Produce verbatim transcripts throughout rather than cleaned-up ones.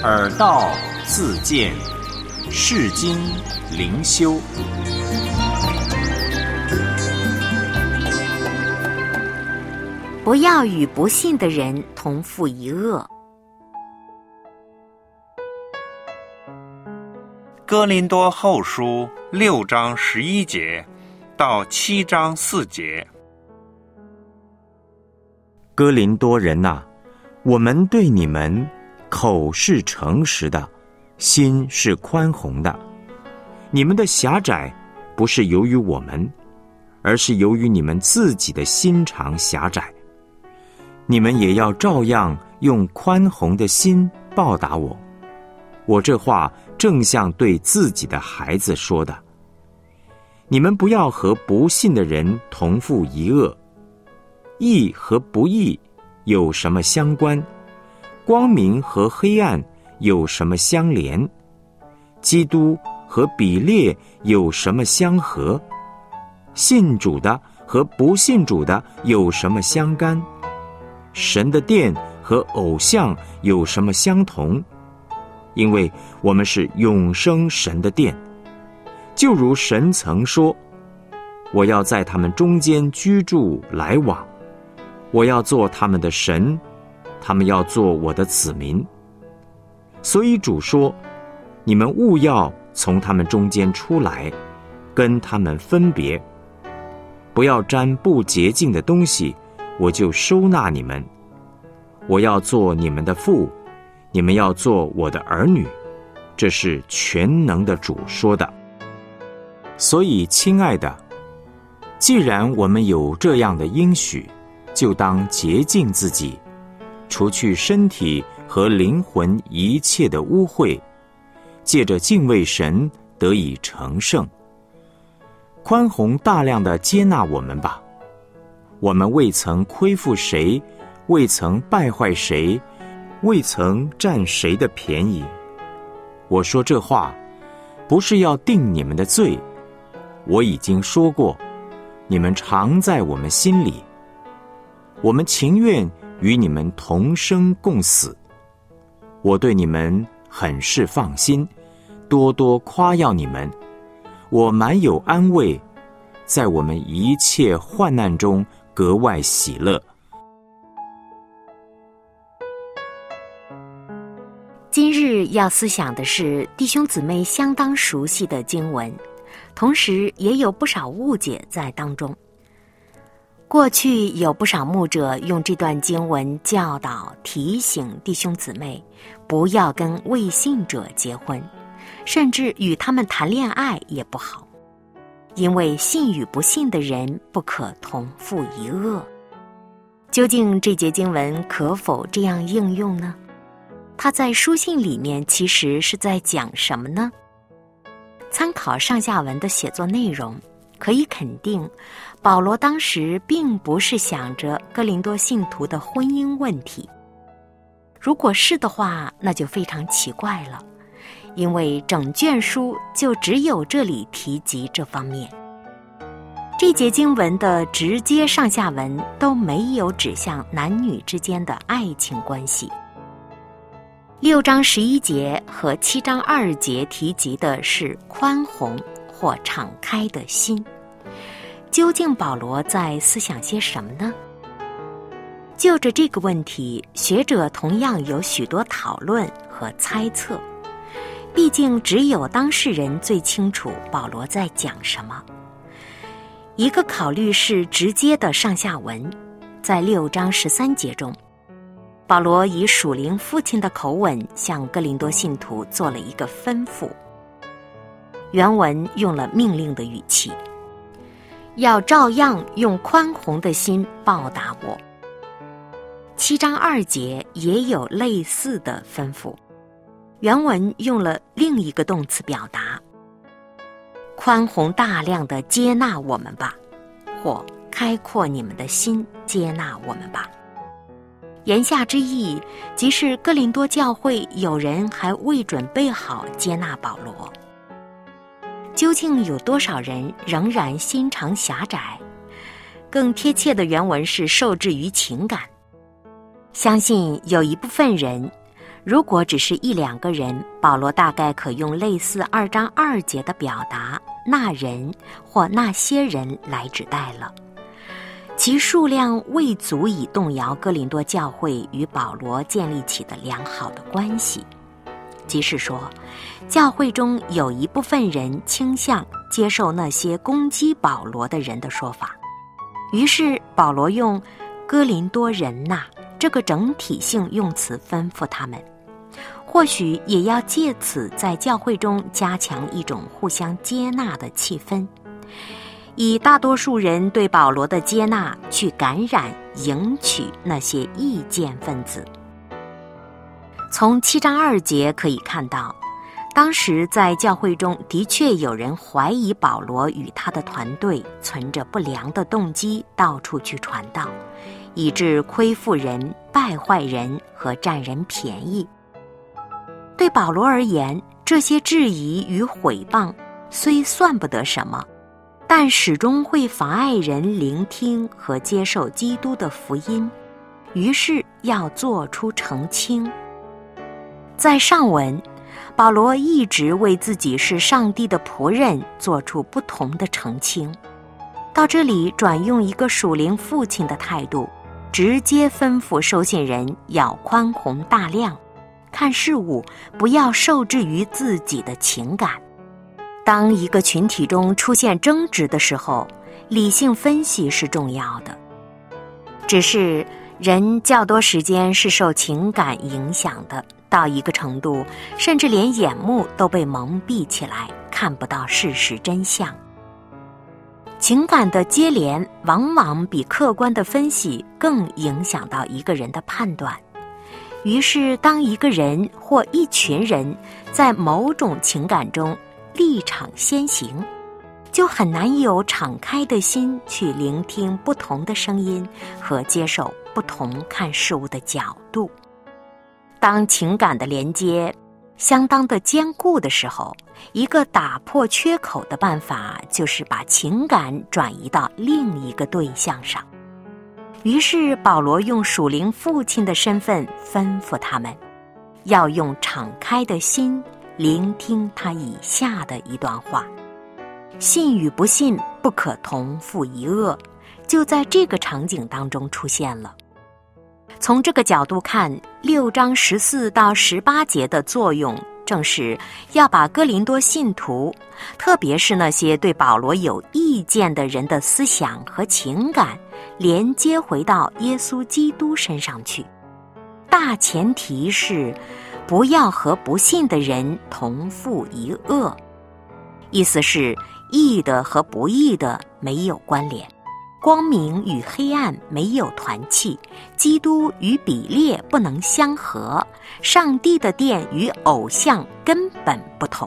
耳道自见，世经灵修。 不要与不信的人同负一恶。 哥林多后书六章十一节到七章四节。 哥林多人呐、啊，我们对你们口是诚实的，心是宽宏的。你们的狭窄不是由于我们，而是由于你们自己的心肠狭窄。你们也要照样用宽宏的心报答我。我这话正像对自己的孩子说的。你们不要和不信的人同负一恶。义和不义有什么相关？光明和黑暗有什么相连？基督和比列有什么相合？信主的和不信主的有什么相干？神的殿和偶像有什么相同？因为我们是永生神的殿。就如神曾说，我要在他们中间居住来往，我要做他们的神，他们要做我的子民。所以主说，你们务要从他们中间出来，跟他们分别，不要沾不洁净的东西，我就收纳你们。我要做你们的父，你们要做我的儿女，这是全能的主说的。所以亲爱的，既然我们有这样的应许，就当洁净自己，除去身体和灵魂一切的污秽，借着敬畏神得以成圣。宽宏大量地接纳我们吧。我们未曾亏负谁，未曾败坏谁，未曾占谁的便宜。我说这话不是要定你们的罪，我已经说过，你们常在我们心里。我们情愿与你们同生共死。我对你们很是放心，多多夸耀你们。我满有安慰，在我们一切患难中格外喜乐。 今日要思想的是弟兄姊妹相当熟悉的经文，同时也有不少误解在当中。过去有不少牧者用这段经文教导提醒弟兄姊妹不要跟未信者结婚，甚至与他们谈恋爱也不好，因为信与不信的人不可同负一恶。究竟这节经文可否这样应用呢？它在书信里面其实是在讲什么呢？参考上下文的写作内容，可以肯定，保罗当时并不是想着哥林多信徒的婚姻问题。如果是的话，那就非常奇怪了，因为整卷书就只有这里提及这方面。这节经文的直接上下文都没有指向男女之间的爱情关系。六章十一节和七章二节提及的是宽宏或敞开的心。究竟保罗在思想些什么呢？就着这个问题，学者同样有许多讨论和猜测。毕竟只有当事人最清楚保罗在讲什么。一个考虑是直接的上下文，在六章十三节中，保罗以属灵父亲的口吻向哥林多信徒做了一个吩咐。原文用了命令的语气，要照样用宽宏的心报答我。七章二节也有类似的吩咐，原文用了另一个动词表达，宽宏大量的接纳我们吧，或开阔你们的心，接纳我们吧。言下之意，即是哥林多教会有人还未准备好接纳保罗。究竟有多少人仍然心肠狭窄？更贴切的原文是受制于情感。相信有一部分人如果只是一两个人，保罗大概可用类似二章二节的表达那人或那些人来指代了，其数量未足以动摇哥林多教会与保罗建立起的良好的关系。即是说，教会中有一部分人倾向接受那些攻击保罗的人的说法，于是保罗用哥林多人呐这个整体性用词吩咐他们，或许也要借此在教会中加强一种互相接纳的气氛，以大多数人对保罗的接纳去感染迎娶那些意见分子。从七章二节可以看到，当时在教会中的确有人怀疑保罗与他的团队存着不良的动机到处去传道，以致亏负人、败坏人和占人便宜。对保罗而言，这些质疑与毁谤虽算不得什么，但始终会妨碍人聆听和接受基督的福音，于是要做出澄清。在上文，保罗一直为自己是上帝的仆人做出不同的澄清，到这里转用一个属灵父亲的态度，直接吩咐收信人要宽宏大量，看事物不要受制于自己的情感。当一个群体中出现争执的时候，理性分析是重要的。只是人较多时间是受情感影响的，到一个程度，甚至连眼目都被蒙蔽起来，看不到事实真相。情感的接连往往比客观的分析更影响到一个人的判断。于是当一个人或一群人在某种情感中立场先行，就很难有敞开的心去聆听不同的声音和接受不同看事物的角度。当情感的连接相当的坚固的时候，一个打破缺口的办法就是把情感转移到另一个对象上。于是保罗用属灵父亲的身份吩咐他们，要用敞开的心聆听他以下的一段话：信与不信不可同负一軛，就在这个场景当中出现了。从这个角度看，六章十四到十八节的作用，正是要把哥林多信徒，特别是那些对保罗有意见的人的思想和情感，连接回到耶稣基督身上去。大前提是不要和不信的人同负一軛，意思是义的和不义的没有关联，光明与黑暗没有团契，基督与比列不能相合，上帝的殿与偶像根本不同。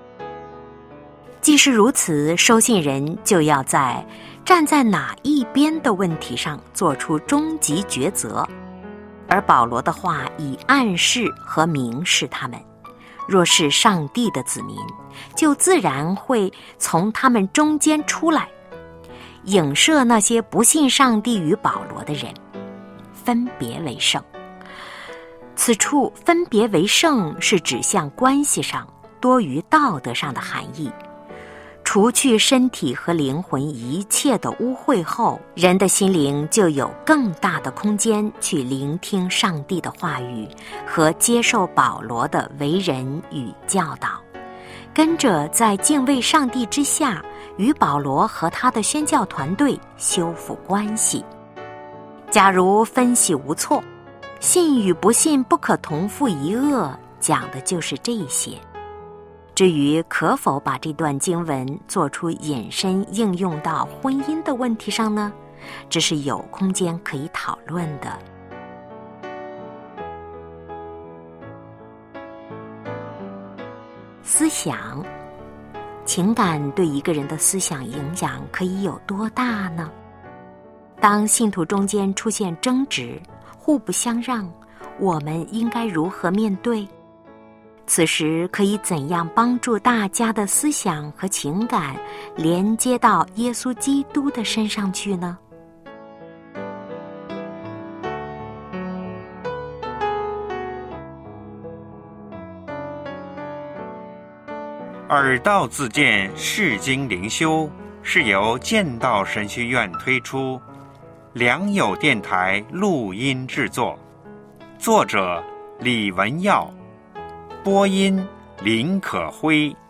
既是如此，收信人就要在站在哪一边的问题上做出终极抉择，而保罗的话以暗示和明示他们，若是上帝的子民，就自然会从他们中间出来，影射那些不信上帝与保罗的人，分别为圣。此处分别为圣是指向关系上多于道德上的含义。除去身体和灵魂一切的污秽后，人的心灵就有更大的空间去聆听上帝的话语和接受保罗的为人与教导，跟着在敬畏上帝之下与保罗和他的宣教团队修复关系。假如分析无错，信与不信不可同负一軛，讲的就是这些。至于可否把这段经文做出引申应用到婚姻的问题上呢？这是有空间可以讨论的。思想，情感对一个人的思想影响可以有多大呢？当信徒中间出现争执，互不相让，我们应该如何面对？此时可以怎样帮助大家的思想和情感连接到耶稣基督的身上去呢？ 耳道自荐释经灵修是由剑道神学院推出，良友电台录音制作，作者李文耀，播音林可辉。